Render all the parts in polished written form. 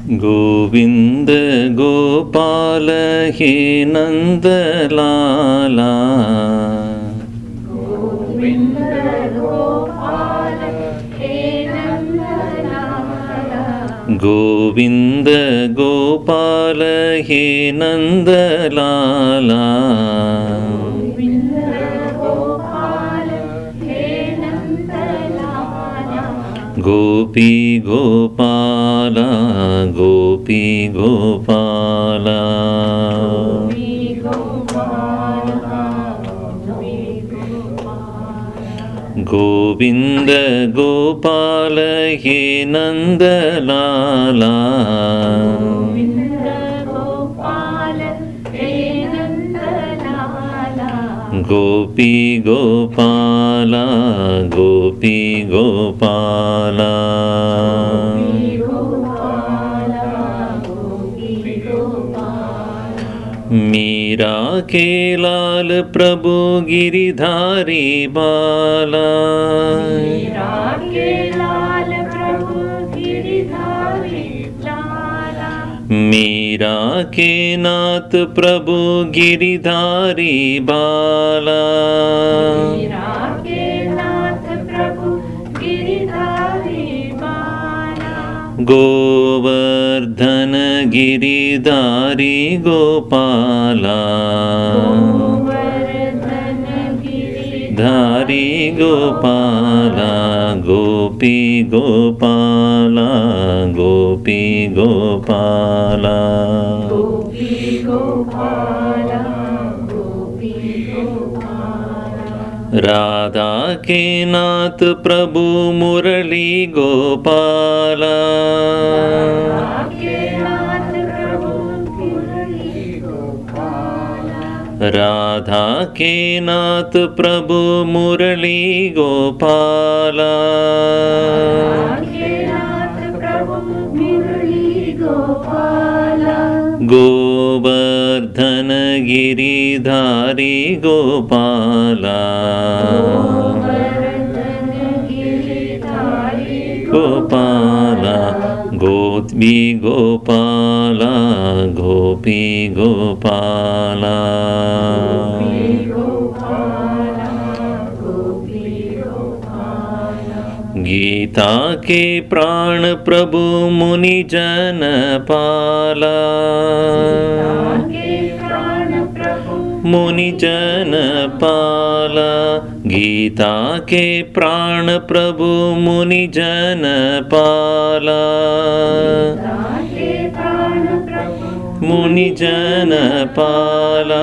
गोविंद गोपाल हे नंदलाला, गोविंद गोपाल हे नंदलाला, गोविंद गोपाल हे नंदलाला, गोविंद गोपाल हे नंदलाला, गोपी गोपाला गोपी गोपाला, गोपी गोपाला, गोपी गोपाला, गोविंद गोपाल हे नंदलाला, गोविंद गोपाल हे नंदलाला, गोपी गोपाला गोपी गोपाला, गोपी गोपाला, गोपी गोपाला, मीरा के लाल प्रभु गिरिधारी बाला, मीरा के लाल प्रभु गिरिधारी लाला, मीरा के नाथ प्रभु गिरिधारी बाला, मीरा के नाथ प्रभु गिरिधारी बाला, गोवर्धन गिरिधारी गोपाला, गोवर्धन गिरिधारी धारी गोपाला, गोपी गोपाला गोपी गोपाला, गोपी गोपाला, गोपी गोपाला, राधा के नाथ प्रभु मुरली गोपाला, के नाथ प्रभु मुरली गोपाला, राधा के नाथ प्रभु मुरली गोपाला, के नाथ प्रभु मुरली गोपाला, गोवर्धन गिरिधारी गोपाला, गोवर्धन गिरिधारी गोपाला, गोपी गोपाला गोपी गोपाला, गोपी गोपाला, गोपी गोपाला, गीता के प्राण प्रभु मुनि जन पाला, के प्राण प्रभु मुनि जन पाला, गीता के प्राण प्रभु मुनि जन पाला, के प्राण प्रभु मुनि जन पाला,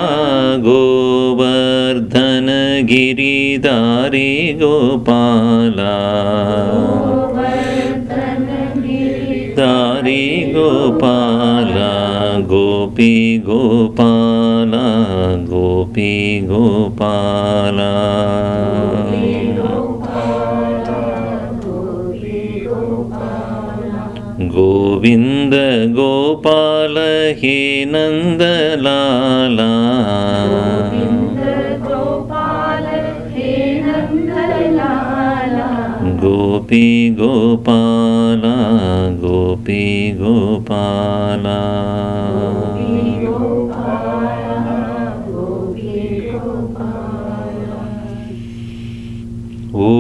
गोवर्धन गिरिधारी गोपाला, गोवर्धन धारी गोपाला, गोपी गोपाला गोपी गोपाला, गोविंद गोपाल हे नंदलाला, गोविंद गोपाल हे नंदलाला, गोपी गोपाला गोपी गोपाला, गोपी गोपाला, गोपी गोपाला, ओ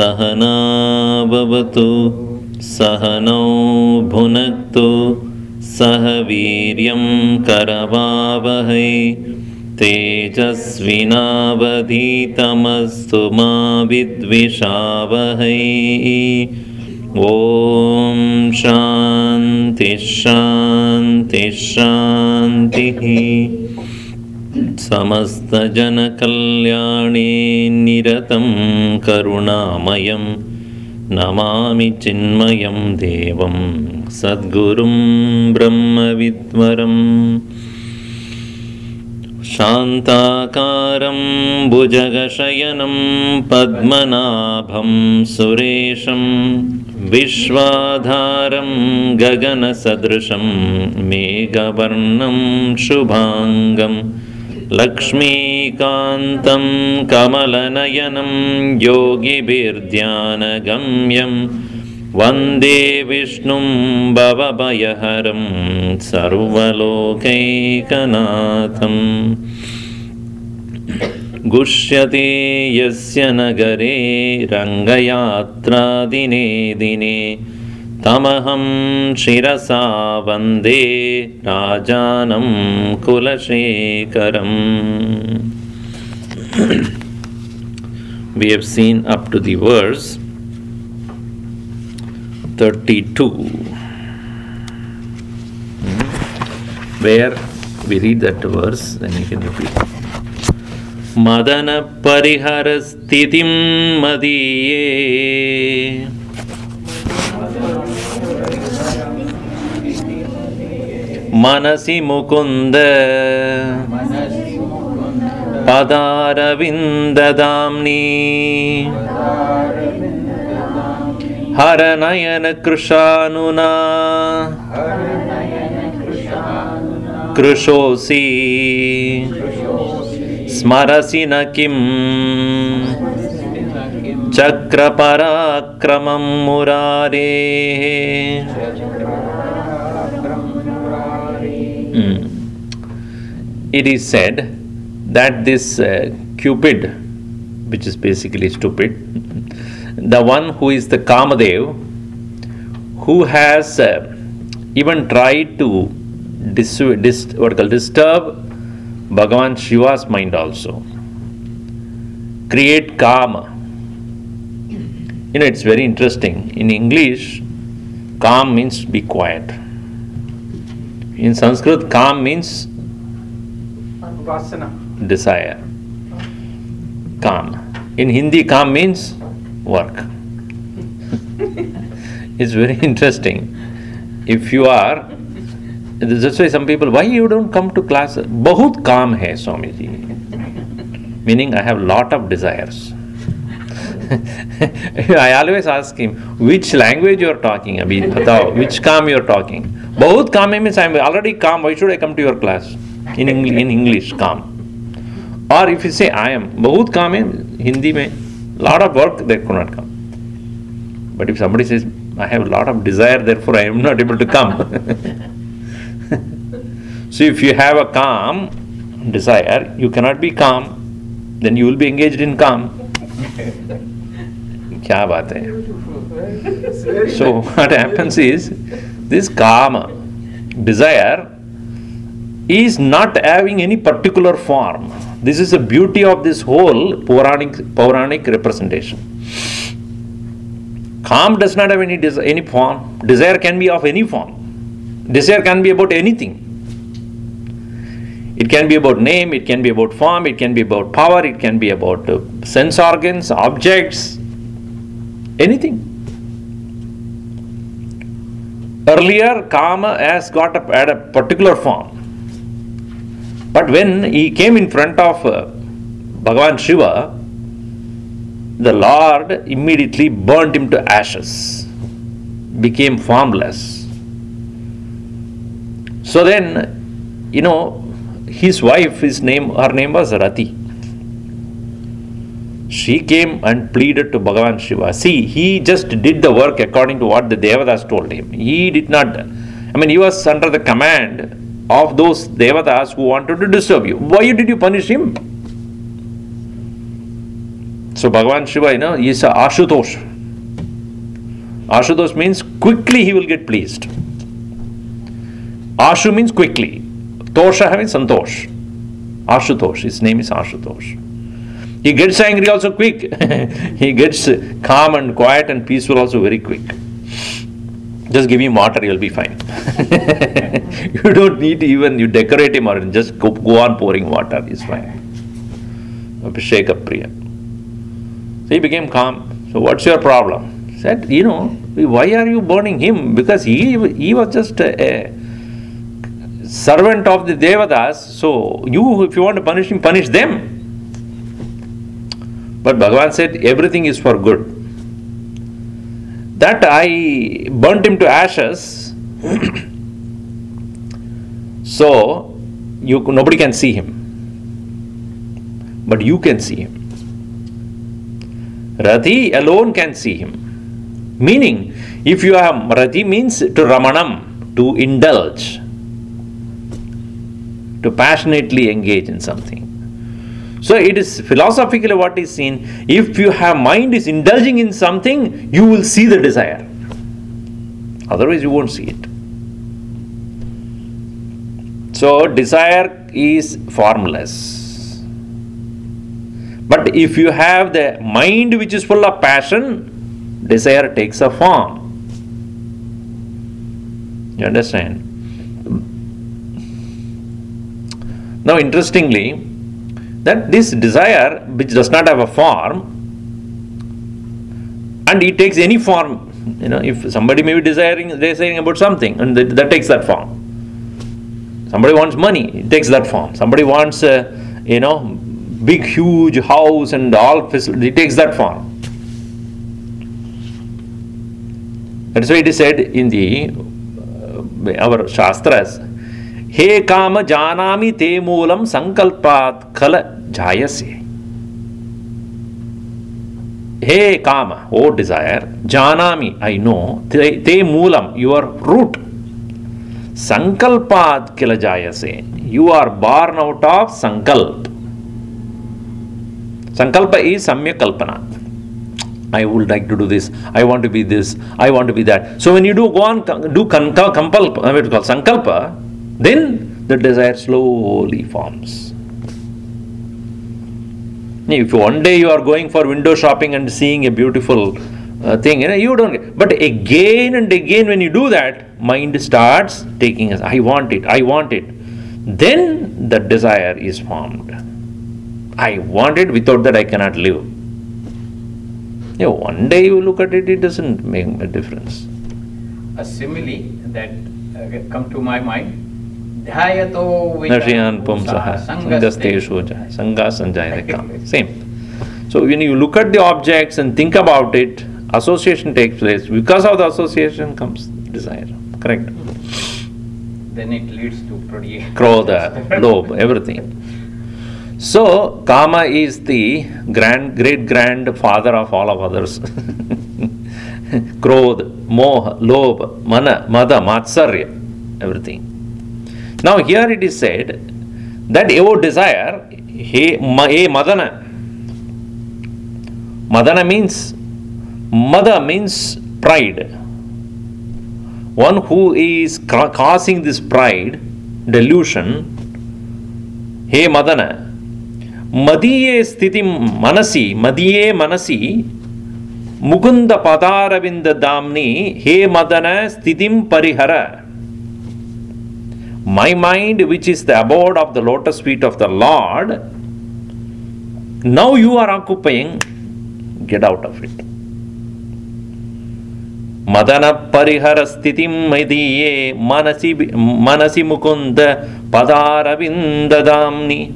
सहना भवतु सहनौ भुनक्तु सह वीर्यं करवावहै तेजस्विनावधीतमस्तु मा विद्विषावहै ॐ शान्ति शान्ति शान्तिः समस्तजनकल्याणे निरतं करुणामयं नमामि चिन्मयं देवं सद्गुरुं ब्रह्मविद्वरम् शान्ताकारं भुजगशयनं पद्मनाभं सुरेशं विश्वाधारं गगनसदृशं मेघवर्णं शुभाङ्गं लक्ष्मीकान्तं कमलनयनं योगिभिर्ध्यानगम्यं वन्दे विष्णुं भवभयहरं सर्वलोकैकनाथं गुष्यते यस्य नगरे रङ्गयात्रादिने दिने तमहं शिरसा वन्दे राजानं कुलशेखरम्. We have seen up to the verse 32, where we read that verse, then you can repeat. Madana parihara sthitim madiye manasi mukunda padaravindadamni हरनयन कृशानुना कृशोसि स्मरसि न किं चक्रपराक्रमं मुरारेः. It is said that this Cupid, which is basically stupid, the one who is the Kamadev, who has even tried to disturb Bhagavan Shiva's mind also, create Kama. It's very interesting. In English, Kam means be quiet. In Sanskrit, Kam means desire. Kam. In Hindi, Kam means work. It's very interesting. If you are, that's why some people, why you don't come to class? Bahut kaam hai, Swamiji. Meaning I have lot of desires. I always ask him, which language you are talking? Abhi batao, which kaam you are talking? Bahut kaam means I am already calm. Why should I come to your class? In English, calm. Or if you say I am bahut kaam hai, Hindi mein lot of work, they could not come. But if somebody says, I have a lot of desire, therefore I am not able to come. So if you have a calm desire, you cannot be calm, then you will be engaged in calm. Kya baat hai? So what happens is, this calm desire is not having any particular form. This is the beauty of this whole Puranic representation. Calm does not have any form. Desire can be of any form. Desire can be about anything. It can be about name, it can be about form, it can be about power, it can be about sense organs, objects, anything. Earlier, Kama has had a particular form. But when he came in front of Bhagavan Shiva, the Lord immediately burnt him to ashes, became formless. So then, his wife, her name was Rati. She came and pleaded to Bhagavan Shiva. See, he just did the work according to what the Devatas told him. He did not, he was under the command of those Devatas who wanted to disturb you. Why did you punish him? So Bhagavan Shiva, is a Ashutosh. Ashutosh means quickly he will get pleased. Ashu means quickly. Tosha means Santosh. Ashutosh, his name is Ashutosh. He gets angry also quick. He gets calm and quiet and peaceful also very quick. Just give him water, you'll be fine. You don't need even, you decorate him or just go on pouring water, he's fine. Abhishek Priya. So he became calm. So what's your problem? He said, why are you burning him? Because he was just a servant of the Devatas. So you, if you want to punish him, punish them. But Bhagavan said, everything is for good. That I burnt him to ashes, so nobody can see him. But you can see him. Rati alone can see him. Meaning, if you have Rati means to Ramanam, to indulge, to passionately engage in something. So it is philosophically what is seen. If you have mind is indulging in something, you will see the desire. Otherwise you won't see it. So desire is formless. But if you have the mind which is full of passion, desire takes a form. You understand? Now interestingly, that this desire which does not have a form, and it takes any form, if somebody may be desiring about something, and that takes that form. Somebody wants money, it takes that form. Somebody wants big huge house and all facilities, it takes that form. That's why it is said in the our Shastras, He kama janami te moolam sankalpat khala jayase. He kama, oh desire, janami, I know, te moolam, your root. Sankalpat khala jayase. You are born out of sankalp. Sankalpa is samyak kalpana. I would like to do this, I want to be this, I want to be that. So when you do sankalpa, then the desire slowly forms. If one day you are going for window shopping and seeing a beautiful thing, you don't get. But again and again when you do that, mind starts taking us, I want it. Then the desire is formed. I want it, without that I cannot live. One day you look at it, it doesn't make a difference. A simile that come to my mind. Dhyato Nashiyan pumsaha sangaste shoja sanga sanjayate kama. Same. So when you look at the objects and think about it, association takes place. Because of the association comes desire. Correct? Then it leads to Krodha, lobh, everything. So Kama is the great grandfather of all of others. Krodh, Moha, Lobh, Mana, Mada, Matsarya, everything. Now here it is said that your desire, he Madana. Madana means, Mada means pride. One who is causing this pride, delusion, he Madana. Madiye sthitim manasi, Madiye manasi, Mukunda padaravinda damni, he Madana sthitim parihara. My mind, which is the abode of the lotus feet of the Lord, now you are occupying, get out of it. Madana parihara sthitim madiye manasi mukunda padaravinda damni.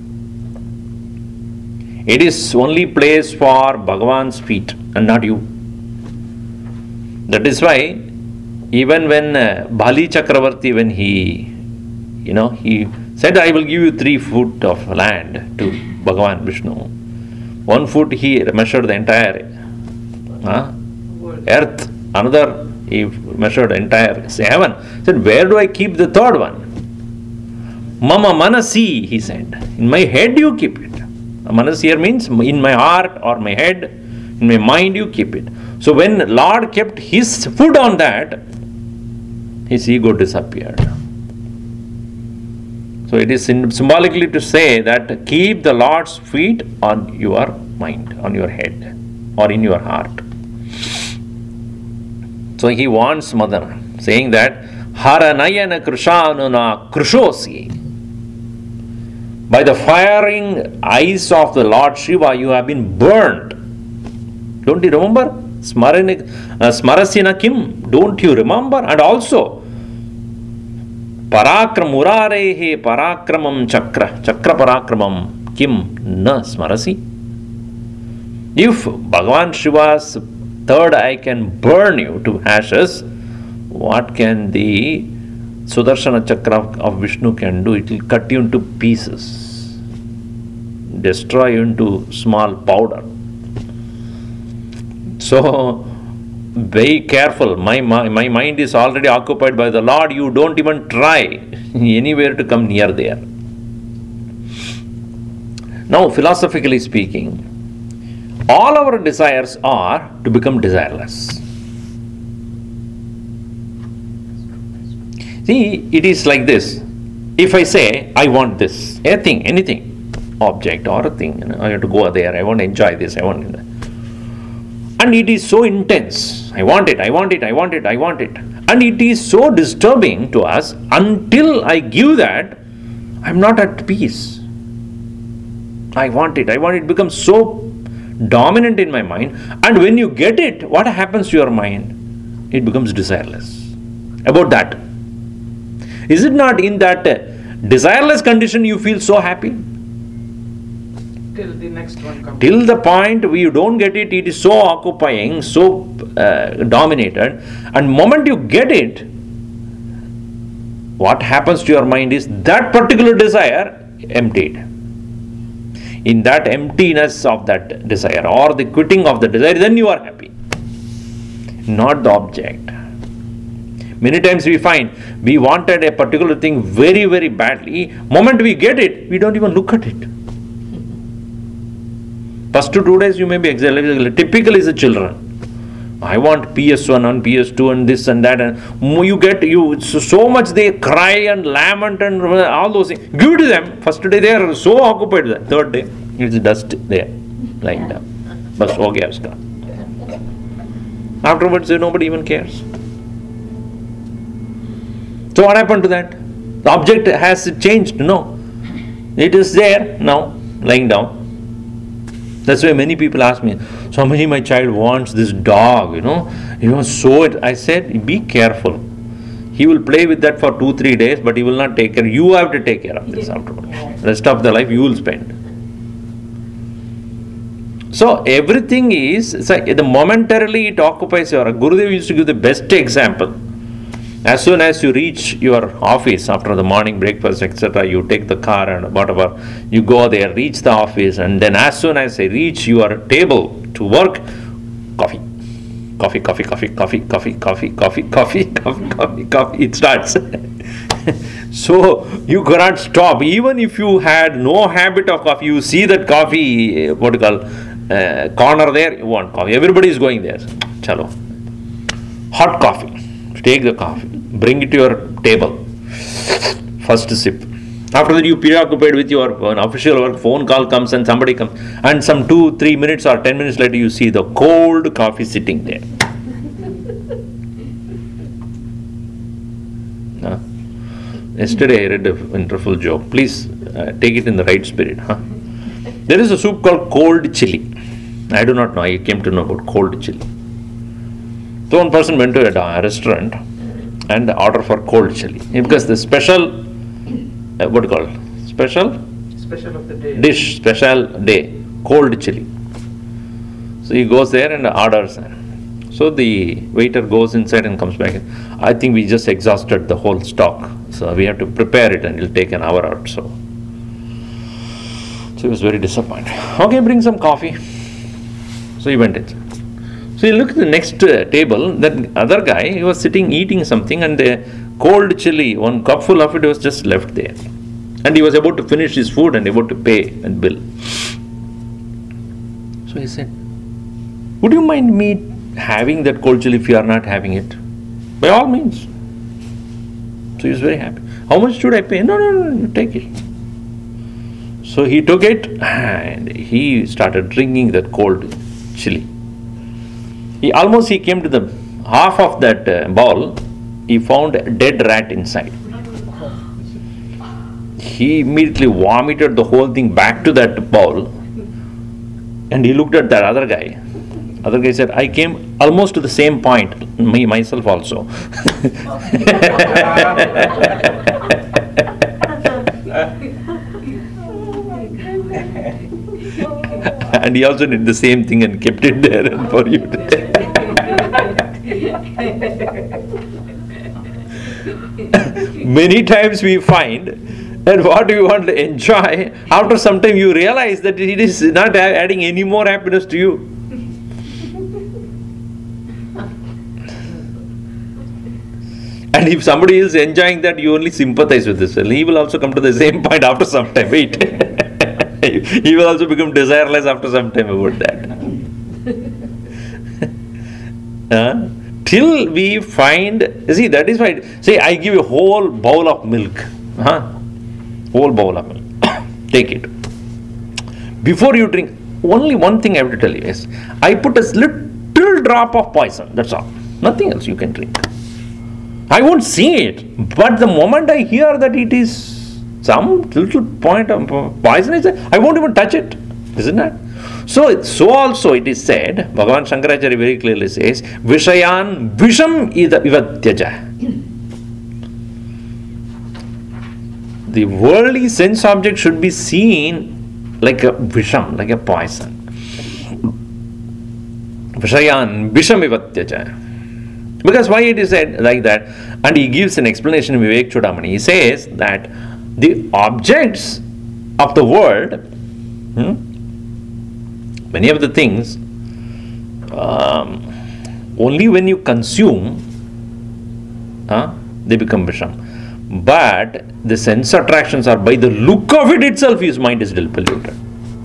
It is only place for Bhagavan's feet and not you. That is why even when Bali Chakravarti, when he said, I will give you 3 foot of land to Bhagavan Vishnu. 1 foot he measured the entire earth. Another he measured the entire heaven. He said, where do I keep the third one? Mama manasi, he said. In my head you keep it. Manas here means in my heart or my head, in my mind you keep it. So when Lord kept his foot on that, his ego disappeared. So it is symbolically to say that keep the Lord's feet on your mind, on your head, or in your heart. So he warns Madana, saying that Haranayana Krishanuna Krishosi. By the firing eyes of the Lord Shiva, you have been burned. Don't you remember? Smarasina Kim. Don't you remember? And also, Parakram Murarehe Parakramam Chakra. Chakra Parakramam Kim Na Smarasi. If Bhagavan Shiva's third eye can burn you to ashes, what can the Sudarshana Chakra of Vishnu can do? It will cut you into pieces, destroy you into small powder. So, be careful. My mind is already occupied by the Lord. You don't even try anywhere to come near there. Now, philosophically speaking, all our desires are to become desireless. See, it is like this. If I say, I want this, a thing, anything, object or a thing, I have to go there, I want to enjoy this, I want it. And it is so intense. I want it. And it is so disturbing to us. Until I give that, I'm not at peace. I want it. It becomes so dominant in my mind. And when you get it, what happens to your mind? It becomes desireless. About that. Is it not in that desireless condition you feel so happy? Till the next one comes. Till the point where you don't get it, it is so occupying, so dominated. And moment you get it, what happens to your mind is that particular desire emptied. In that emptiness of that desire or the quitting of the desire, then you are happy. Not the object. Many times we find we wanted a particular thing very, very badly. Moment we get it, we don't even look at it. First 2 days you may be excited. Typical is the children. I want PS1 and PS2 and this and that, and you get so much they cry and lament and all those things. Give it to them. First day they are so occupied. Third day it's dust there, lying down. Bas ho gaya uska. Afterwards nobody even cares. So what happened to that? The object has changed. No, it is there now, lying down. That's why many people ask me, Swamiji, my child wants this dog, so I said, be careful. He will play with that for 2-3 days, but he will not take care. You have to take care of this afterwards. Rest of the life you will spend. So everything is, momentarily it occupies your. Gurudev used to give the best example. As soon as you reach your office after the morning breakfast, etc., you take the car and whatever, you go there, reach the office, and then as soon as I reach your table to work, coffee, it starts. So you cannot stop. Even if you had no habit of coffee, you see that coffee, corner there, you want coffee. Everybody is going there. Chalo. Hot coffee. Take the coffee, bring it to your table. First sip. After that, you preoccupied with your official work, phone call comes and somebody comes. And some 2-3 minutes or 10 minutes later, you see the cold coffee sitting there. Yesterday I read a wonderful joke. Please take it in the right spirit. There is a soup called cold chili. I do not know. I came to know about cold chili. So one person went to a restaurant and ordered for cold chili because the special, special of the day. Dish, special day, cold chili. So he goes there and orders. So the waiter goes inside and comes back. I think we just exhausted the whole stock. So we have to prepare it and it'll take an hour or so. So he was very disappointed. Okay, bring some coffee. So he went inside. So you look at the next table, that other guy, he was sitting eating something and the cold chili, one cupful of it was just left there. And he was about to finish his food and about to pay and bill. So he said, would you mind me having that cold chili if you are not having it? By all means. So he was very happy. How much should I pay? No, you take it. So he took it and he started drinking that cold chili. He came to the half of that bowl. He found a dead rat inside. He immediately vomited the whole thing back to that bowl. And he looked at that other guy. Other guy said, I came almost to the same point, myself also. And he also did the same thing and kept it there and for you to take. Many times we find that what we want to enjoy, after some time you realize that it is not adding any more happiness to you. And if somebody is enjoying that, you only sympathize with this. He will also come to the same point after some time. Wait. He will also become desireless after some time about that. Till we find, see, that is why, say, I give you a whole bowl of milk. Whole bowl of milk. Take it. Before you drink, only one thing I have to tell you is, I put a little drop of poison. That's all. Nothing else you can drink. I won't see it, but the moment I hear that it is some little point of poison, I won't even touch it, isn't it? So also it is said, Bhagavan Shankaracharya very clearly says, Vishayan Visham Ivatyaja. The worldly sense object should be seen like a Visham, like a poison. Vishayan Visham Ivatyaja. Because why it is said like that? And he gives an explanation in Vivek Chudamani. He says that the objects of the world, many of the things, only when you consume, they become Visham. But the sense attractions are by the look of it itself, his mind is still polluted.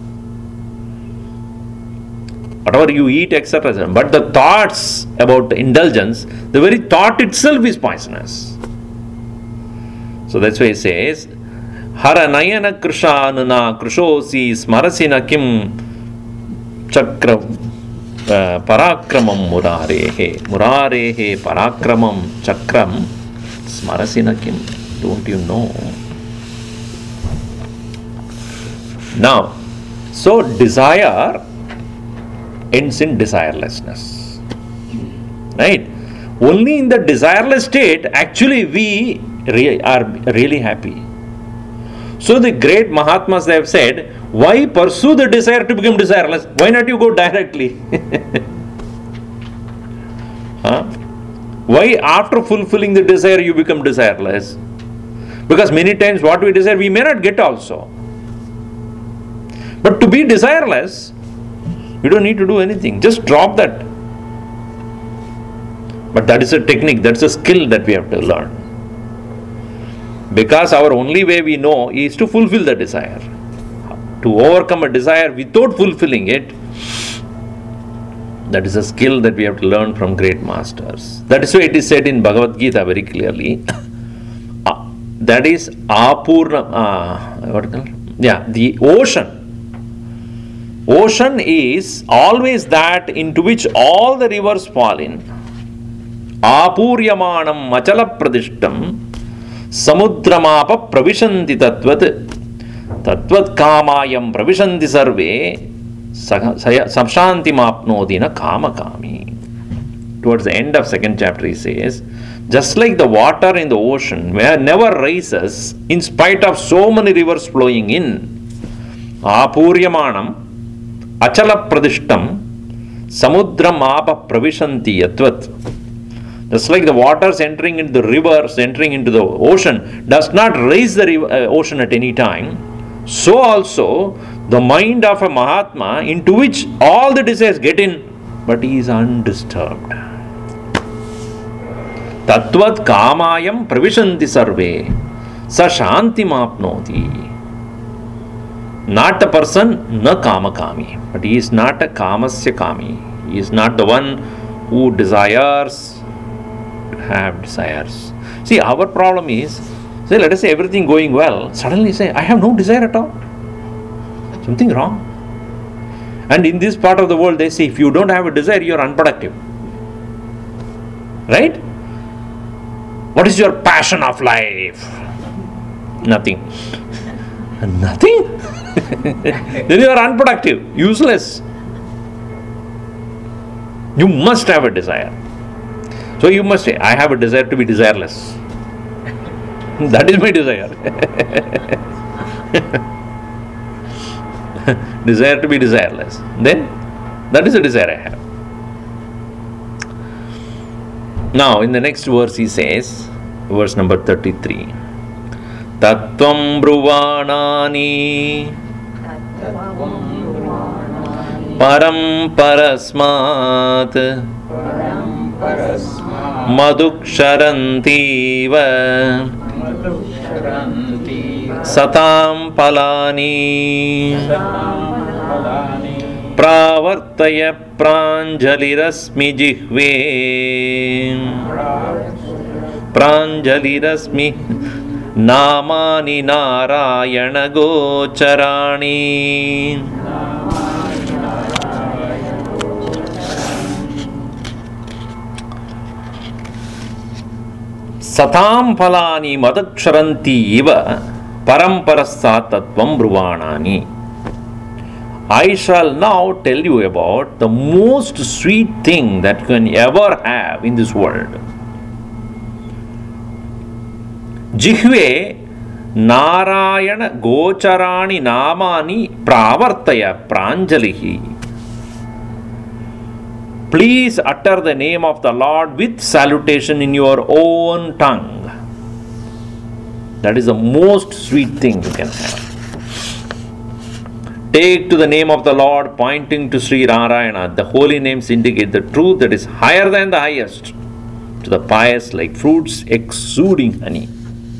Whatever you eat, etc. But the thoughts about indulgence, the very thought itself is poisonous. So that's why he says, Hara nayana krishanana krishosi smarasina kim chakra parakramam murarehe parakramam chakram smarasina kim. Don't you know? Now, so desire ends in desirelessness. Right? Only in the desireless state, actually, we are really happy. So the great Mahatmas, they have said, why pursue the desire to become desireless? Why not you go directly? Why after fulfilling the desire you become desireless? Because many times what we desire we may not get also. But to be desireless, you don't need to do anything. Just drop that. But that is a technique, that's a skill that we have to learn. Because our only way we know is to fulfill the desire. To overcome a desire without fulfilling it, that is a skill that we have to learn from great masters. That is why it is said in Bhagavad Gita very clearly. That is Apurna, the ocean. Ocean is always that into which all the rivers fall in. Apuryamanam machala pradishtam samudramapa pravishanti tatvat tatvat kamayam pravishanti sarve samshanti mapnodina kama kami. Towards the end of second chapter he says, just like the water in the ocean never rises in spite of so many rivers flowing in, Apuryamanam achala pradishtam samudram apa pravishanti yatvat. Just like the waters entering into the rivers, entering into the ocean, does not raise the ocean at any time, so also the mind of a Mahatma, into which all the desires get in, but he is undisturbed. Tatvat kamayam pravishanti sarve sa shanti mapnoti. Not a person, na kama kami. But he is not a kamasya kami. He is not the one who desires to have desires. See, our problem is, say, let us say everything going well, suddenly say, I have no desire at all. Something wrong. And in this part of the world, they say, if you don't have a desire, you are unproductive. Right? What is your passion of life? Nothing. Nothing? Then you are unproductive, useless. You must have a desire. So you must say, I have a desire to be desireless. That is my desire. Desire to be desireless. Then, that is the desire I have. Now, in the next verse he says, verse number 33, Tattvam bruvanani param parasmat maduksharantiva satam palani pravartaya pranjalirasmi jihve pranjalirasmi namani narayana gocharani. Satam phalani madaksharanti iva paramparasat tattvam bruvanani. I shall now tell you about the most sweet thing that you can ever have in this world. Jihve Narayana Gocharani Namani Pravartaya Pranjalihi. Please utter the name of the Lord with salutation in your own tongue. That is the most sweet thing you can have. Take to the name of the Lord, pointing to Sri Narayana. The holy names indicate the truth that is higher than the highest. To the pious, like fruits exuding honey.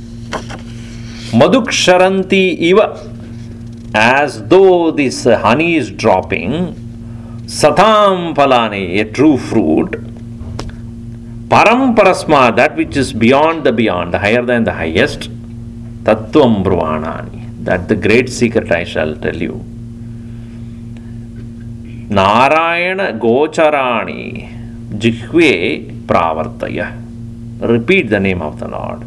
Maduksharanti iva, as though this honey is dropping. Satam phalani, a true fruit. Param parasma, that which is beyond, the higher than the highest. Tattvam bruvanani, that the great secret I shall tell you. Narayana Gocharani Jihve Pravartaya. Repeat the name of the Lord.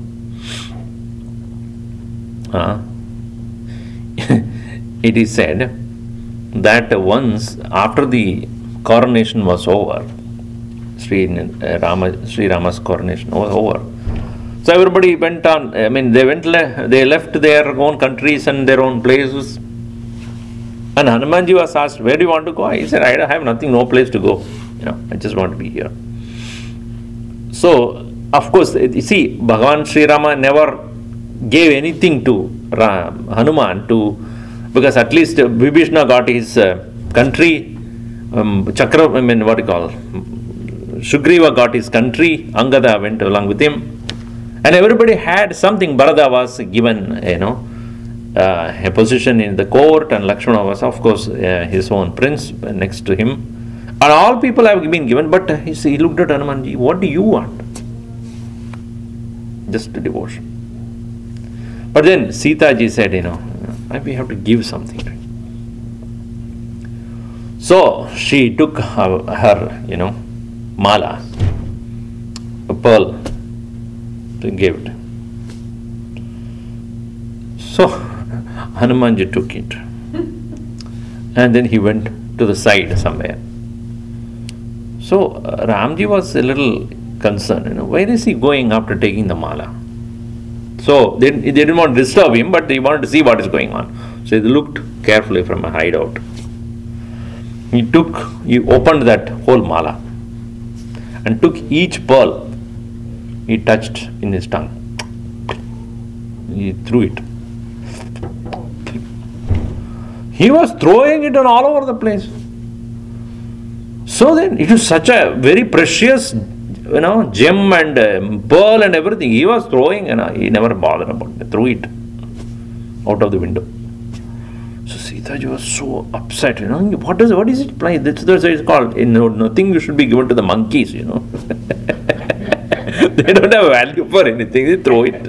It is said that once after the coronation was over, Sri Rama's coronation was over. So everybody went on, they left their own countries and their own places. And Hanumanji was asked, where do you want to go? He said, I have nothing, no place to go. I just want to be here. So, of course, you see, Bhagavan Sri Rama never gave anything to Hanuman because at least Vibhishna got his country, Sugriva got his country, Angada went along with him. And everybody had something. Bharata was given, a position in the court, and Lakshmana was, of course, his own prince next to him. And all people have been given, but he looked at Hanumanji, what do you want? Just devotion. But then Sita ji said, we have to give something to him. So she took her, mala, a pearl, to give it. So Hanumanji took it. And then he went to the side somewhere. So Ramji was a little concerned. Where is he going after taking the mala? So they didn't want to disturb him, but they wanted to see what is going on. So he looked carefully from a hideout. He opened that whole mala and took each pearl he touched in his tongue. He threw it. He was throwing it all over the place. So then it was such a very precious, gem and pearl and everything. He was throwing, he never bothered about it. Threw it out of the window. So Sitaji was so upset, what is it playing? That's what it's called. Nothing should be given to the monkeys, They don't have value for anything, they throw it.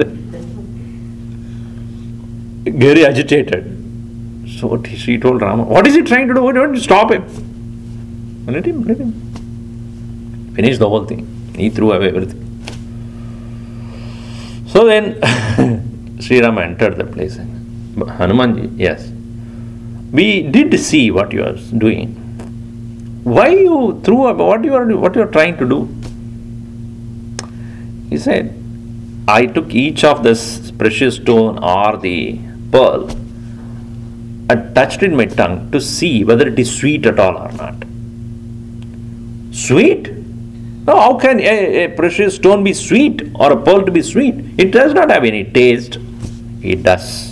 Very agitated. So she told Rama, what is he trying to do? Why don't you stop him? Let him. Finish the whole thing. He threw away everything. So then Sri Rama entered the place. Hanumanji, yes. We did see what you are doing. Why you threw up? What you are trying to do? He said, I took each of this precious stone or the pearl and touched it in my tongue to see whether it is sweet at all or not. Sweet? No, how can a precious stone be sweet or a pearl to be sweet? It does not have any taste. It does.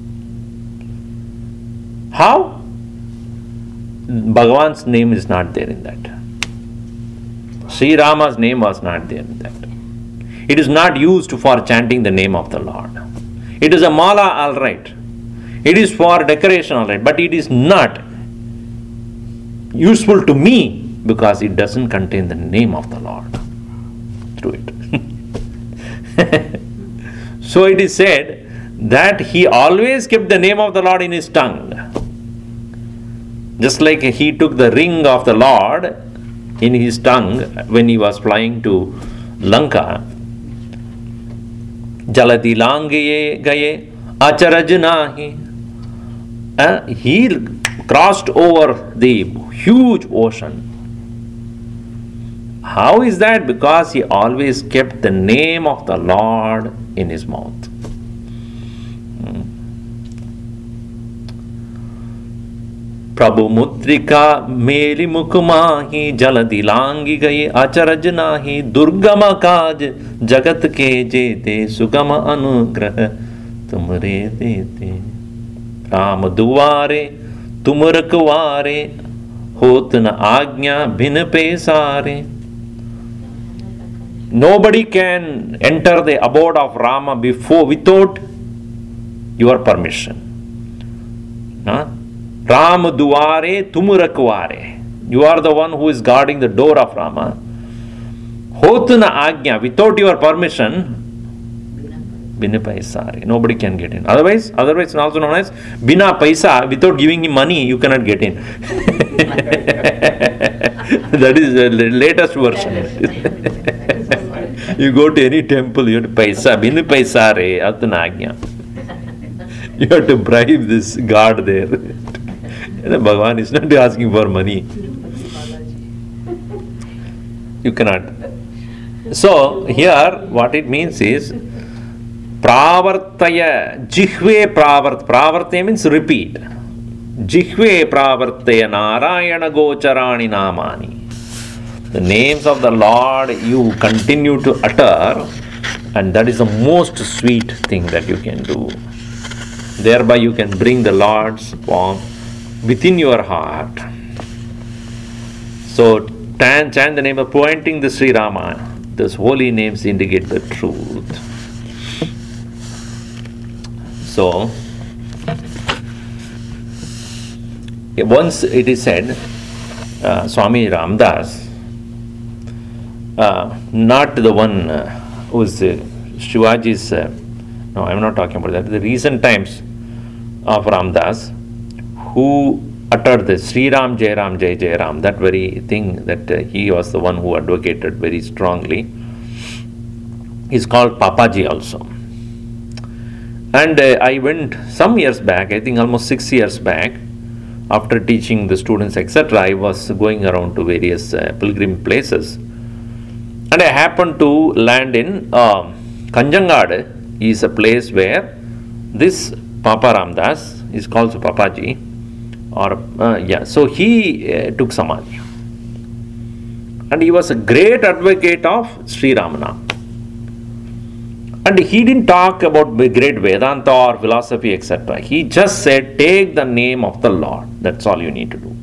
How? Bhagavan's name is not there in that. Sri Rama's name was not there in that. It is not used for chanting the name of the Lord. It is a mala, all right. It is for decoration, all right. But it is not useful to me because it doesn't contain the name of the Lord through it. So it is said that he always kept the name of the Lord in his tongue. Just like he took the ring of the Lord in his tongue when he was flying to Lanka. Jalati langaye gaye acharaj nahi. He crossed over the huge ocean. How is that? Because he always kept the name of the Lord in his mouth. Prabhu Mutrika Meli Mukmahi Jaladilangi Gaye Acharaj Nahi Durgama Kaj Jagat Ke Jete Sugama Anugrah Tumre Dete Ram Duware Tumrakvare Hotna Agnya Bhin Pesare. Nobody can enter the abode of Rama without your permission. Ram Duware Tumurakware. You are the one who is guarding the door of Rama. Hotna Agnya, without your permission, Bina Paisare. Nobody can get in. Otherwise also known as Bina Paisa, without giving him money, you cannot get in. That is the latest version. You go to any temple, you have to Paisa, Bina Paisare, Atna Agnya. You have to bribe this guard there. Bhagavan is not asking for money. You cannot. So here what it means is Pravartaya, Jihve Pravartaya means repeat. Jihve Pravartaya Narayana Gocharani Namani. The names of the Lord you continue to utter, and that is the most sweet thing that you can do. Thereby you can bring the Lord's form within your heart. So chant the name of pointing the Sri Rama. Those holy names indicate the truth. So once it is said, Swami Ramdas, not the one who is Shivaji's, no, I am not talking about that. The recent times of Ramdas, who uttered the Sri Ram Jai Ram Jai Jai Ram, that very thing that he was the one who advocated very strongly, is called Papaji also. And I went some years back, I think almost 6 years back, after teaching the students, etc., I was going around to various pilgrim places. And I happened to land in Kanjangad, is a place where this Papa Ramdas is called Papaji. So he took Samadhi. And he was a great advocate of Sri Ramana. And he didn't talk about great Vedanta or philosophy, etc. He just said, take the name of the Lord. That's all you need to do.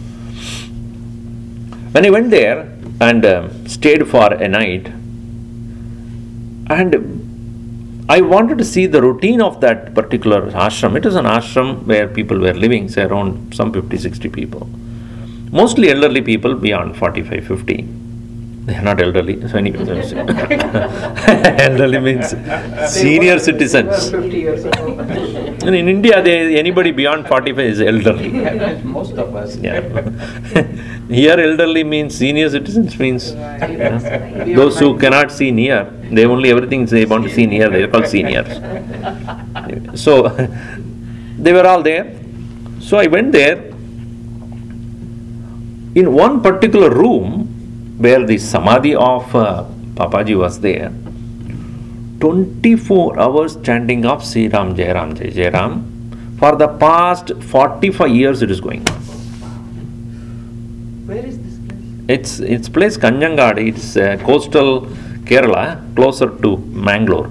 When I went there and stayed for a night, and I wanted to see the routine of that particular ashram. It is an ashram where people were living, say around some 50, 60 people. Mostly elderly people beyond 45, 50. They are not elderly, so anyway. Elderly means senior citizens. 50 years ago. And in India, anybody beyond 45 is elderly. Most of us. Yeah. Here, elderly means senior citizens means those who cannot see near. They only everything they want to see near. They are called seniors. So they were all there. So I went there. In one particular room where the samadhi of Papaji was there, 24 hours chanting of Sri Ram, Jai Ram, Jai Jai Ram. For the past 45 years it is going on. Where is this place? It's place Kanjangadi. It's coastal Kerala, closer to Mangalore.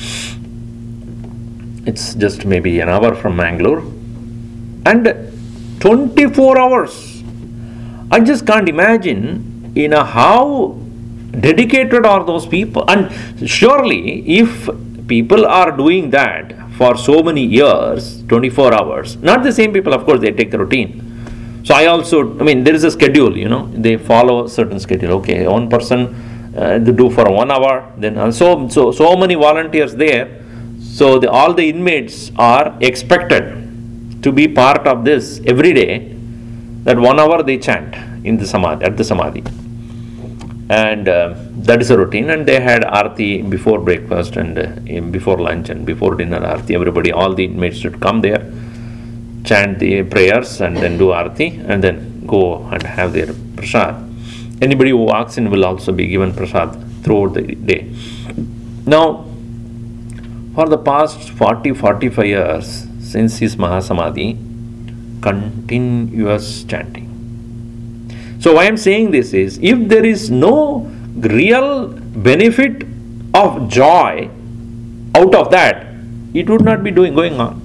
It's just maybe an hour from Mangalore. And 24 hours. I just can't imagine how dedicated are those people. And surely if people are doing that for so many years, 24 hours, not the same people, of course, they take the routine. So there is a schedule, they follow a certain schedule. Okay, one person they do for 1 hour, then so many volunteers there. So all the inmates are expected to be part of this every day. That 1 hour they chant in the samadhi, at the samadhi. And that is a routine. And they had arti before breakfast and before lunch and before dinner arti. Everybody, all the inmates should come there, chant the prayers and then do arti and then go and have their prasad. Anybody who walks in will also be given prasad throughout the day. Now, for the past 40-45 years since his Mahasamadhi, continuous chanting. So why I am saying this is, if there is no real benefit of joy out of that, it would not be going on.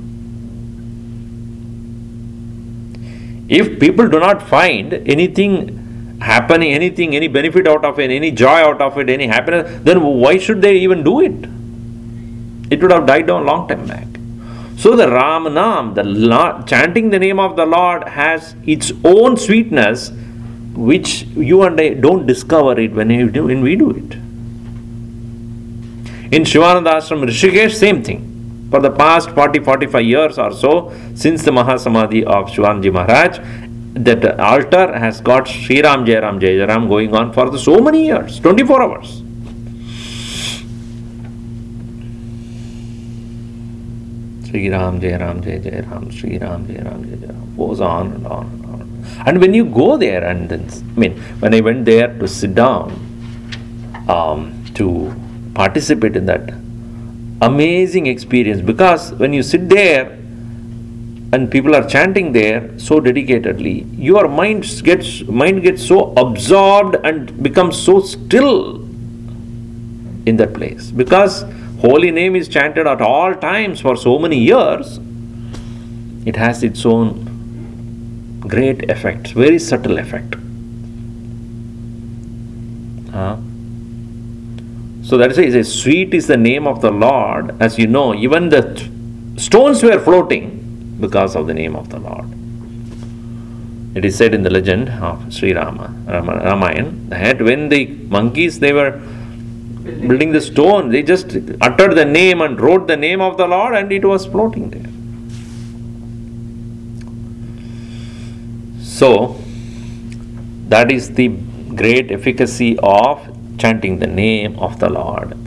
If people do not find anything happening, any benefit out of it, any joy out of it, any happiness, then why should they even do it? It would have died down long time back. So the Ram Nam, the Lord, chanting the name of the Lord has its own sweetness, which you and I don't discover it when we do it. In Shivananda Ashram, Rishikesh, same thing. For the past 40-45 years or so, since the Mahasamadhi of Shivanji Maharaj, that altar has got Sri Ram, Jai Ram, Jai Jai Ram going on for so many years, 24 hours. Sri Ram, Jai Ram, Jai Jai Ram, Sri Ram, Jai Ram, Jai Jai Ram, goes on and on and on. And when you go there, and then, when I went there to sit down to participate in that amazing experience, because when you sit there and people are chanting there so dedicatedly, your mind gets so absorbed and becomes so still in that place, because holy name is chanted at all times for so many years. It has its own great effect, very subtle effect. So that is sweet is the name of the Lord. As you know, even the stones were floating because of the name of the Lord. It is said in the legend of Sri Ramayana that when the monkeys, they were building the stone, they just uttered the name and wrote the name of the Lord and it was floating there. So, that is the great efficacy of chanting the name of the Lord.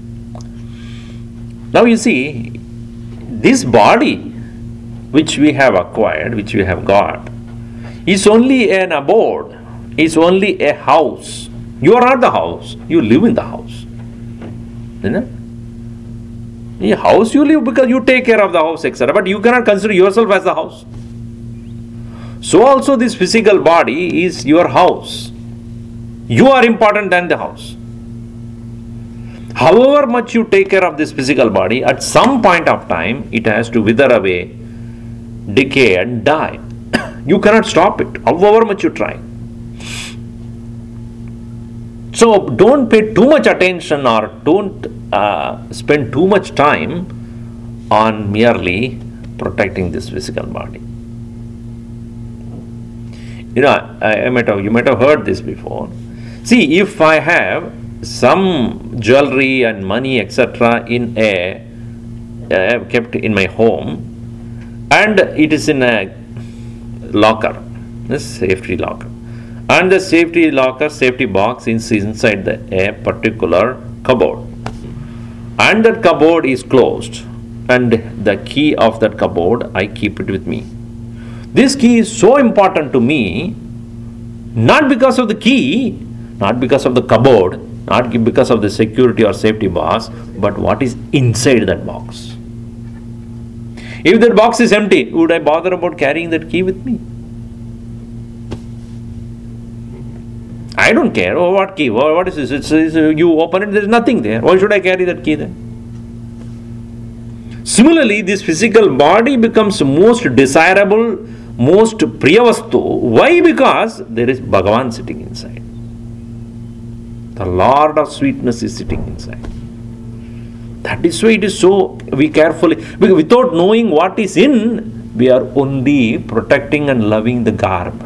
Now you see, this body which we have acquired, which we have got, is only an abode, is only a house. You are not the house, you live in the house. Isn't it? In a house you live because you take care of the house, etc. But you cannot consider yourself as the house. So also this physical body is your house. You are important than the house. However much you take care of this physical body, at some point of time it has to wither away, decay and die. You cannot stop it, however much you try. So don't pay too much attention or don't spend too much time on merely protecting this physical body. You know, you might have heard this before. See, if I have some jewelry and money, etc., in kept in my home, and it is in a locker, this safety locker, and the safety box is inside a particular cupboard, and that cupboard is closed, and the key of that cupboard, I keep it with me. This key is so important to me, not because of the key, not because of the cupboard, not because of the security or safety box, but what is inside that box. If that box is empty, would I bother about carrying that key with me? I don't care. Oh, what key? What is this? You open it, there is nothing there. Why should I carry that key then? Similarly, this physical body becomes most desirable, most priyavastu. Why? Because there is Bhagavan sitting inside. The Lord of sweetness is sitting inside. That is why it is so, we carefully, because without knowing what is in, we are only protecting and loving the garb.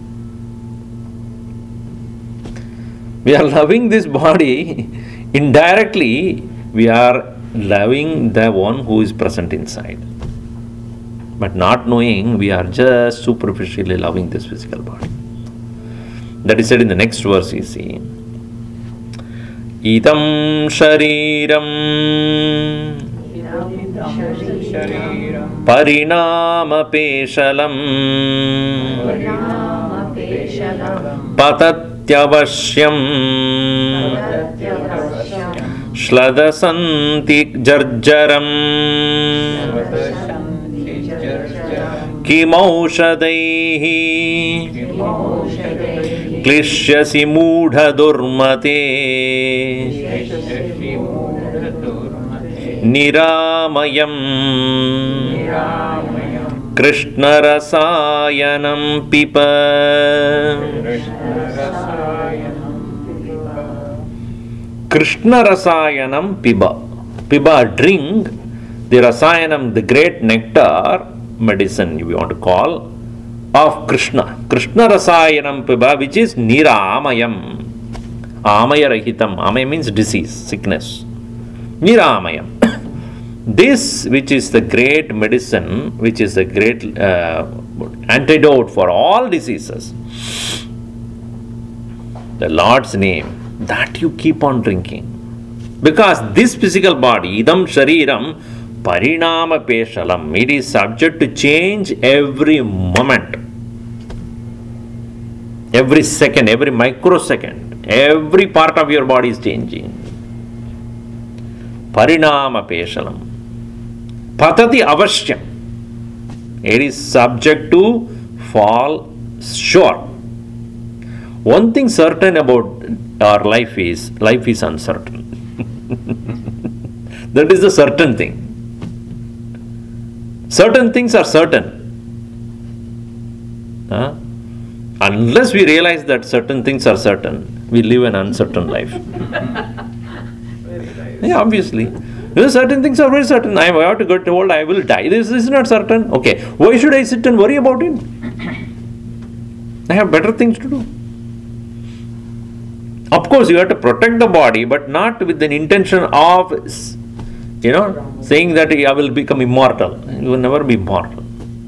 We are loving this body, indirectly we are loving the one who is present inside. But not knowing, we are just superficially loving this physical body. That is said in the next verse, you see. Idam shariram parinama peshalam patatyavashyam shladasanti jarjaram kimaushadaihi क्लिश्यसि मूढदुर्मते निरामयं कृष्णरसायनं पिब. Krishnarasayanam piba. Piba, drink the rasayanam, the great nectar, medicine you want to call, of Krishna. Krishna rasayanam piba, which is niramayam. Amaya rahitam. Amaya means disease, sickness. Niramayam. This, which is the great medicine, which is the great antidote for all diseases, the Lord's name, that you keep on drinking. Because this physical body, idam shariram parinama peshalam, it is subject to change every moment, every second, every microsecond, every part of your body is changing. Parinama peshalam. Patati avashyam. It is subject to fall, sure. One thing certain about our life is uncertain. That is the certain thing. Certain things are certain. Unless we realize that certain things are certain, we live an uncertain life. Yeah, obviously. Certain things are very certain. I have to get old, I will die. This is not certain. Okay, why should I sit and worry about it? I have better things to do. Of course, you have to protect the body, but not with an intention of, saying that I will become immortal. You will never be immortal.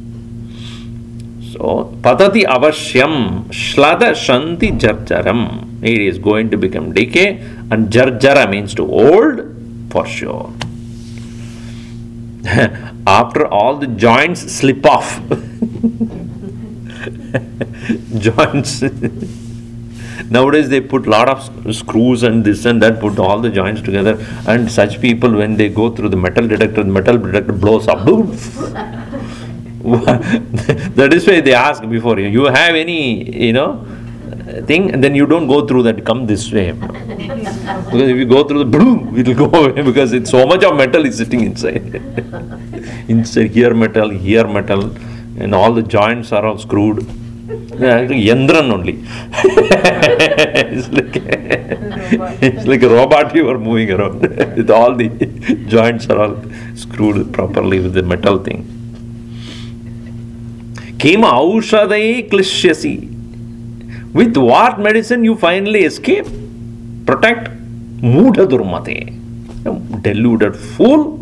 So, patati avashyam shlada shanti jarjaram. It is going to become decay, and jarjara means to old for sure. After all the joints slip off. Joints. Nowadays they put lot of screws and this and that, put all the joints together, and such people, when they go through the metal detector blows up. That is why they ask before you have any thing, and then you don't go through that, come this way. Because if you go through the it will go away, because it's so much of metal is sitting inside. Inside here metal, and all the joints are all screwed. Yandran only. It's like a robot you are moving around with all the joints are all screwed properly with the metal thing. Kim aushadai klishyasi. With what medicine you finally escape? Protect. Mudha durmate. Deluded fool.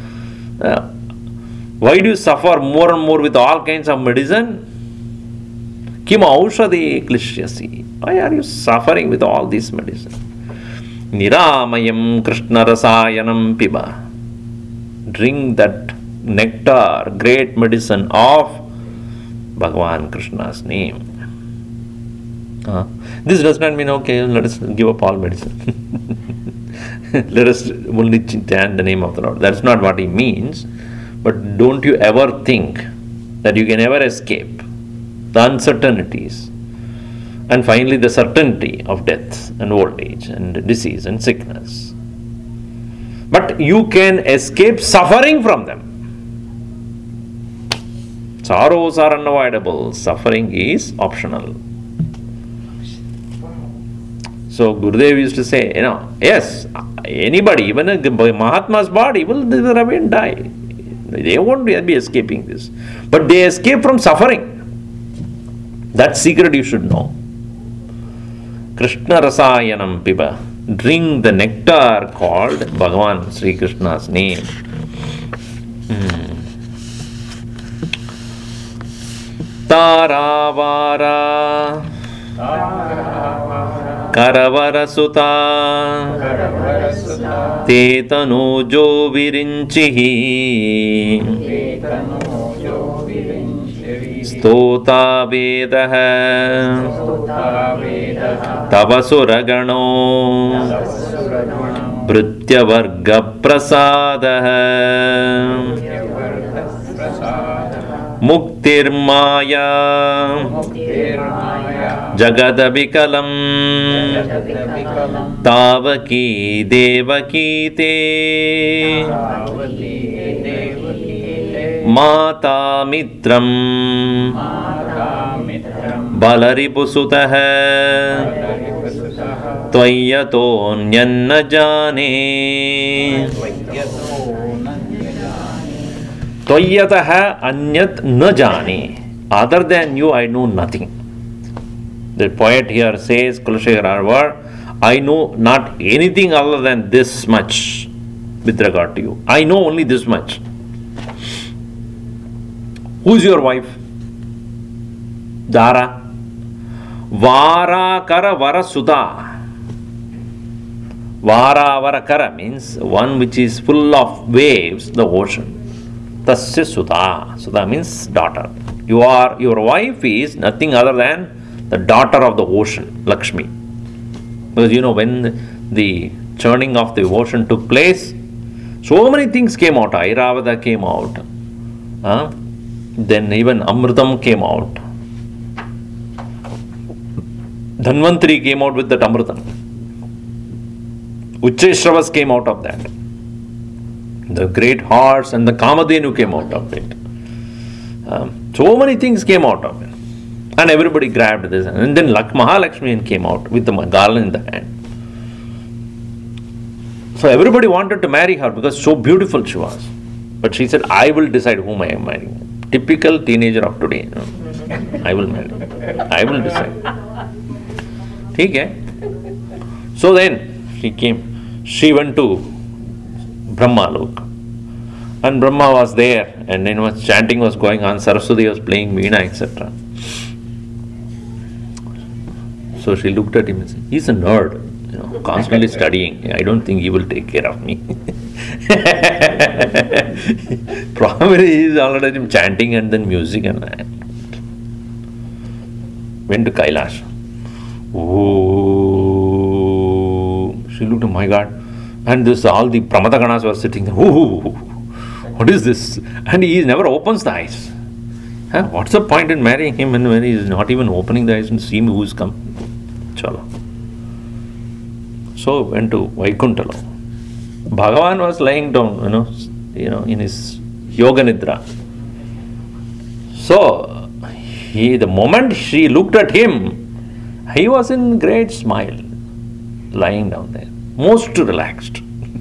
Why do you suffer more and more with all kinds of medicine? Kim aushadai klishyasi. Why are you suffering with all this medicine? Niramayam Krishna rasayanam piba. Drink that nectar, great medicine of Bhagavan Krishna's name. This does not mean, okay, let us give up all medicine. Let us only chant the name of the Lord. That's not what he means. But don't you ever think that you can ever escape the uncertainties and finally the certainty of death and old age and disease and sickness. But you can escape suffering from them. Sorrows are unavoidable. Suffering is optional. So Gurudev used to say, yes, anybody, even a Mahatma's body, will remain die. They won't be escaping this. But they escape from suffering. That secret you should know. Krishna rasayanam piba. Drink the nectar called Bhagavan Sri Krishna's name. Taravara Karavara Sutta Tetanojo Virinchihi Stota Vedaha Tavasuragano Brityavarga Prasadaha Muktirmaya Jagadabikalam Tavaki Devaki Te Mata Mitram Balaripusutaha Tvayato Nyanna Jane Tvayataha Anyat Na Jane. Other than you, I know nothing. The poet here says, Kulashekar Arwar, I know not anything other than this much with regard to you. I know only this much. Who is your wife? Dara. Varakara Varasuta. Varavara means one which is full of waves, the ocean. Tasya Sudha. Sudha means daughter. Your wife is nothing other than the daughter of the ocean, Lakshmi. Because when the churning of the ocean took place, so many things came out. Airavata came out. Then even Amritam came out. Dhanvantari came out with that Amritam. Ucheshravas came out of that. The great horse and the Kamadhenu came out of it. So many things came out of it. And everybody grabbed this. And then Mahalakshmi came out with the garland in the hand. So everybody wanted to marry her because so beautiful she was. But she said, I will decide whom I am marrying. Typical teenager of today. I will marry. I will decide. Okay. So then she came. She went to Brahmalok. And Brahma was there, and chanting was going on, Saraswati was playing Veena, etc. So she looked at him and said, he's a nerd, constantly studying. I don't think he will take care of me. Probably he is already chanting and then music and went to Kailash. Oh, she looked, oh my God. And all the Pramataganas were sitting there. Oh, what is this? And he never opens the eyes. What's the point in marrying him when he is not even opening the eyes and seeing who is come? Chalo. So went to Vaikuntala. Bhagavan was lying down, in his yoga nidra. So the moment she looked at him, he was in great smile, lying down there, most relaxed,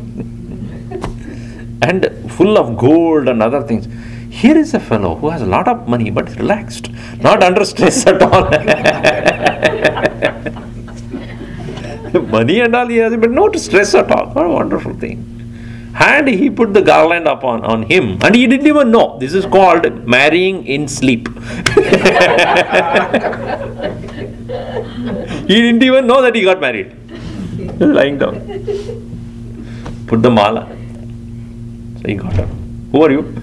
and full of gold and other things. Here is a fellow who has a lot of money but relaxed, not under stress at all. Money and all he has, but not stress at all. What a wonderful thing. And he put the garland on him, and he didn't even know. This is called marrying in sleep. He didn't even know that he got married. He was lying down. Put the mala. So he got up. Who are you?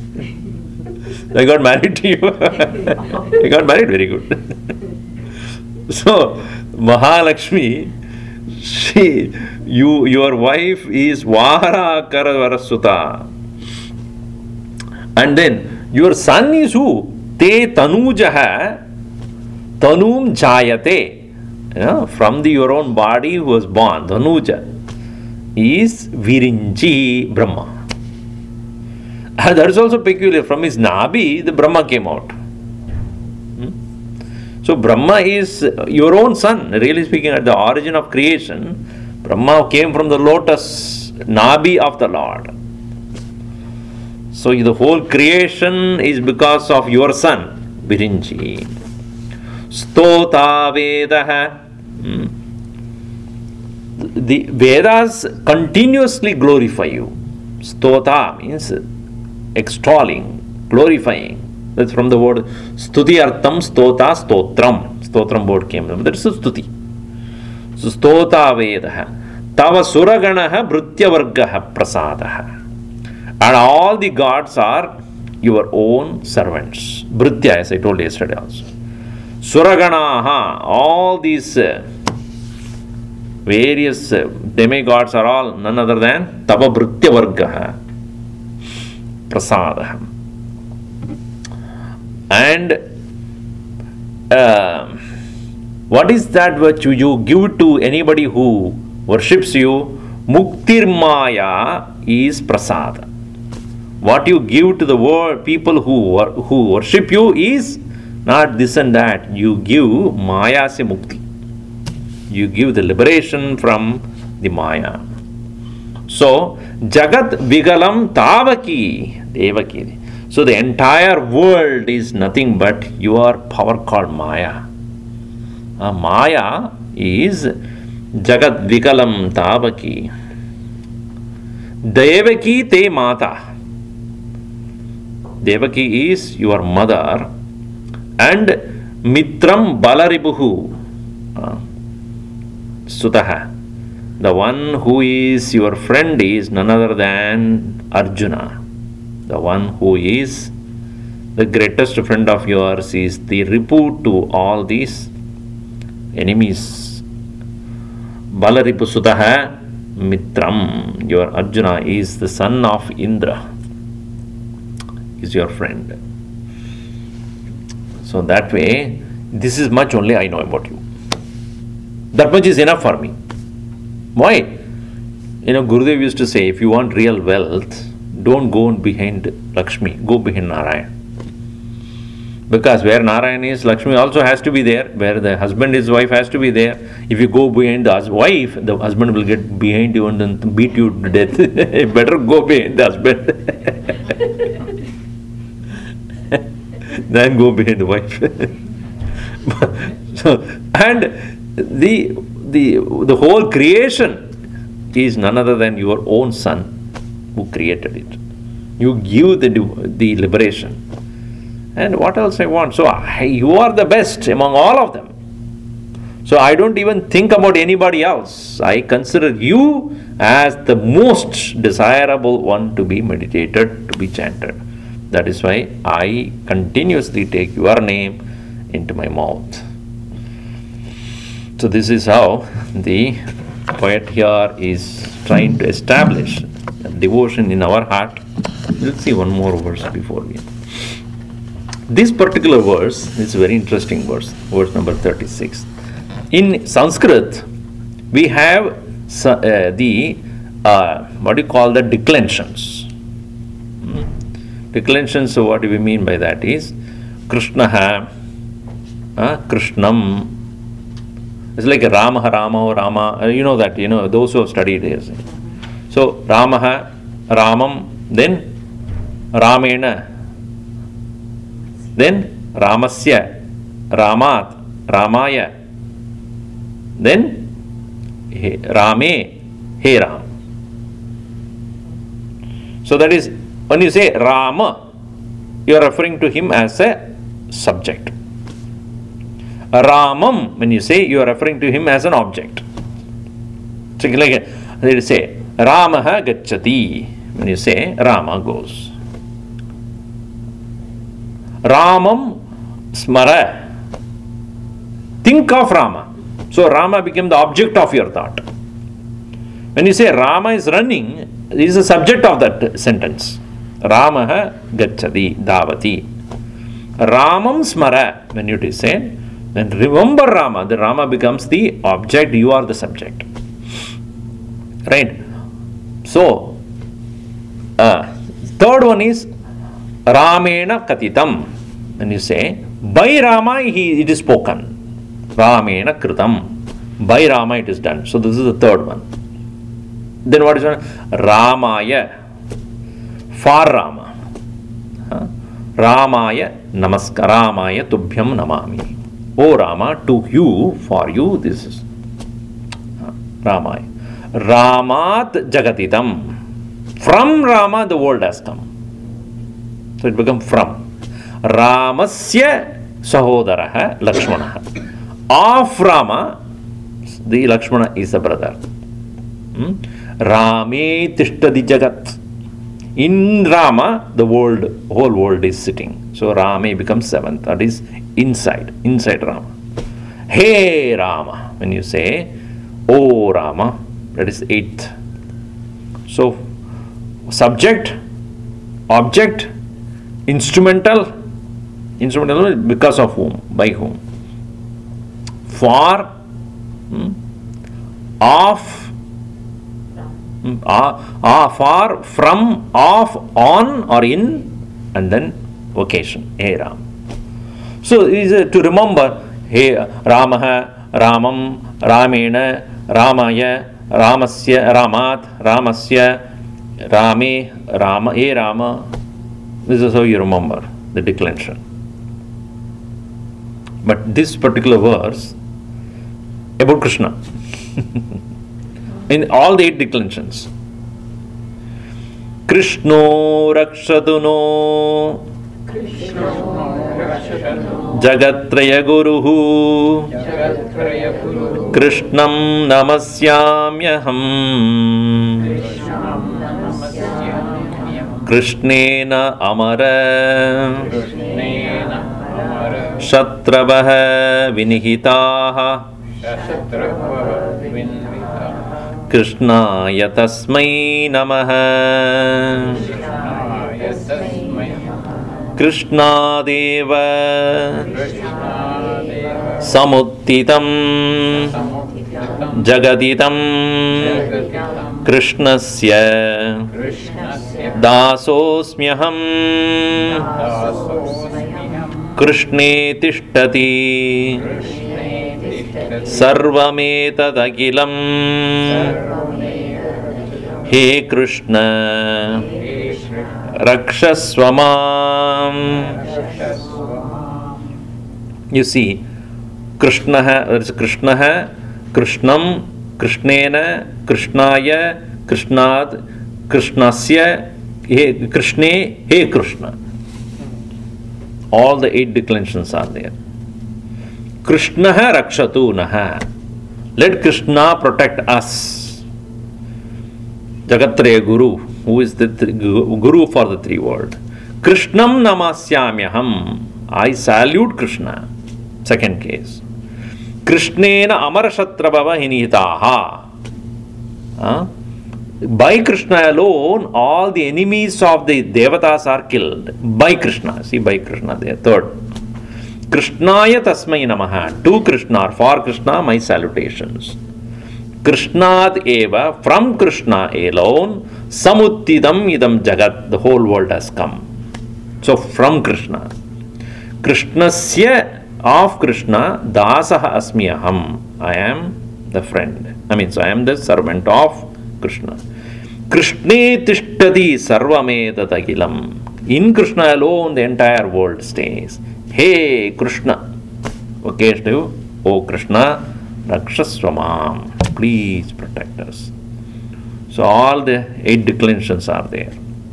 I got married to you. I got married, very good. So, Mahalakshmi, your wife is Vara Karavarasuta. And then, your son is who? Te Tanujaha Tanum Jayate. From your own body who was born, Tanuja, is Virinchi Brahma. That is also peculiar. From his Nabi, the Brahma came out. So Brahma is your own son. Really speaking, at the origin of creation, Brahma came from the lotus Nabi of the Lord. So the whole creation is because of your son, Virinchi. Stota Vedaha. The Vedas continuously glorify you. Stota means extolling, glorifying. That's from the word Stuti Artham Stota Stotram. Stotram word came from. That is a Stuti. So Stota Vedaha. Tava Suraganaha Bhrutyavargaha Prasadaha. And all the gods are your own servants. Bhrutya, as I told yesterday also. Suraganaha, all these various demigods are all none other than Tava Bhrutyavargaha Prasadaha. And what is that which you give to anybody who worships you? Muktir Maya is Prasada. What you give to the world, people who worship you is not this and that. You give Maya se Mukti. You give the liberation from the Maya. So, Jagat Vigalam Tavaki Devaki. So the entire world is nothing but your power called Maya. Maya is Jagat Vikalam Tavaki. Devaki te Mata. Devaki is your mother. And Mitram Balaribuhu Sutaha. The one who is your friend is none other than Arjuna. The one who is the greatest friend of yours is the Ripu to all these enemies. Balaripu Sutaha Mitram. Your Arjuna is the son of Indra. Is your friend. So that way, this is much only I know about you. That much is enough for me. Why? Gurudev used to say, if you want real wealth, don't go behind Lakshmi, go behind Narayan. Because where Narayan is, Lakshmi also has to be there. Where the husband is, wife has to be there. If you go behind the wife, the husband will get behind you and then beat you to death. Better go behind the husband than go behind the wife. So, and the whole creation is none other than your own son who created it. You give the liberation. And what else I want? So you are the best among all of them. So I don't even think about anybody else. I consider you as the most desirable one to be meditated, to be chanted. That is why I continuously take your name into my mouth. So this is how the poet here is trying to establish devotion in our heart. Let's see one more verse before we. This particular verse is a very interesting verse, verse number 36. In Sanskrit, we have the declensions. Declensions, so what do we mean by that is Krishna Krishnam. It's like Ramaha, Rama, Rama. You know that, those who have studied this. So, Ramaha, Ramam, then Ramena, then Ramasya, Ramat, Ramaya, then Rame, Hey Ram. So that is, when you say Rama, you are referring to him as a subject. Ramam, when you say, you are referring to him as an object. So like they say, Ramaha gacchati. When you say, Rama goes. Ramam smara. Think of Rama. So Rama became the object of your thought. When you say Rama is running, he is the subject of that sentence. Ramaha gacchati davati. Ramam smara. When you say, then remember Rama. The Rama becomes the object, you are the subject. Right? So, third one is Ramena Katitam. When you say, by Rama it is spoken. Ramena Kritam. By Rama it is done. So this is the third one. Then what is one? Ramaya. For Rama. Ramaya Namaskaramaya Tubhyam Namami. O Rama, to you, for you, this is Ramaya. Ramat Jagatitam. From Rama, the world has come. So it becomes from. Ramasya Sahodaraha Lakshmanaha. Of Rama, the Lakshmana is the brother. Rame Tishtadi Jagat. In Rama, the whole world is sitting. So Rame becomes seventh. That is inside Rama. Hey Rama. When you say, O Rama, that is eighth. So subject, object, instrumental because of whom, by whom. For, of, for, from, of, on or in, and then vocation. Hey Ram. So it is to remember, hey Ramaha, Ramam, Ramena, Ramaya, Ramasya, Ramat, Ramasya, Rame, Rama, hey Rama. This is how you remember the declension. But this particular verse about Krishna in all the 8 declensions. Krishno Rakshatu no Jagatraya Guruhu Krishnam Namasyamyaham Krishnena Amara Shatravaha Vinihitaha Krishnaya Tasmai Namaha Krishna Deva Samuttitam Jagaditam Krishnasya Dasosmyaham Krishne Tishtati Sarvametadakilam He Krishna Rakshasvamam. You see, Krishna, there is Krishna, Krishnam, Krishnena, Krishnaya, Krishnad, Krishnasya, He Krishne, He Krishna. All the 8 declensions are there. Krishna Rakshatu Naha. Let Krishna protect us. Jagatraya Guru, who is the Guru for the 3 worlds. Krishnam Namasyamyaham. I salute Krishna. Second case. Krishnena Amarashatrabhava Hinitaha. By Krishna alone, all the enemies of the Devatas are killed. By Krishna. See, by Krishna there. Third. Krishnaya Tasmai Namaha. To Krishna, for Krishna, my salutations. Krishnad Eva, from Krishna alone, Samuttidam Idam Jagat, the whole world has come. So, from Krishna. Krishnasya of Krishna, Dasah Asmi Aham. I am the friend. So I am the servant of Krishna. Krishne Tishtati Sarvametat Agilam. In Krishna alone the entire world stays. Hey Krishna. Okeshdev, O Krishna, Rakshasvamam. Please protect us. So all the 8 declensions are there.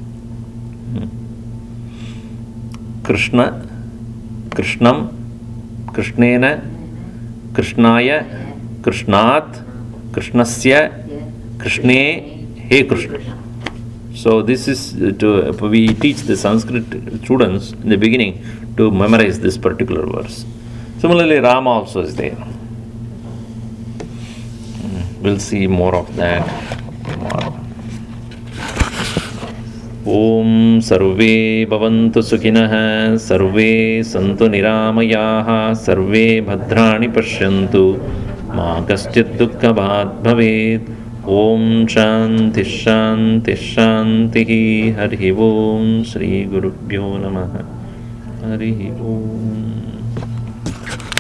Krishna, Krishnam, Krishnena, Krishnaya, Krishnat, Krishnasya, Krishne, Hey Krishna. So this is we teach the Sanskrit students in the beginning to memorize this particular verse. Similarly, Rama also is there. We'll see more of that tomorrow. Om Sarve Bhavantu Sukhinah, Sarve Santu Niramayaha, Sarve Bhadrani Pashyantu, Ma Kaschit Dukkha Bhat Bhavet. Om Shanti Shanti Shanti. Hari Om Shri Gurubhyo Namaha. Hari Om.